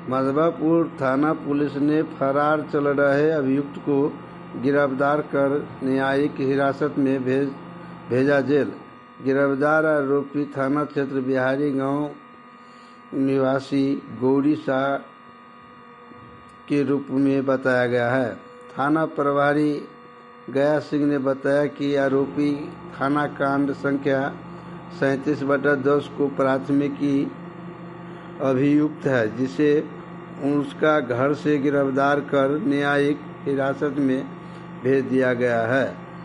मधवापुर थाना पुलिस ने फरार चल रहे अभियुक्त को गिरफ्तार कर न्यायिक हिरासत में भेजा जेल। गिरफ्तार आरोपी थाना क्षेत्र बिहारी गांव निवासी गौरी शाह के रूप में बताया गया है। थाना प्रभारी गया सिंह ने बताया कि आरोपी थाना कांड संख्या 37/10 को प्राथमिकी अभियुक्त है, जिसे उसका घर से गिरफ्तार कर न्यायिक हिरासत में भेज दिया गया है।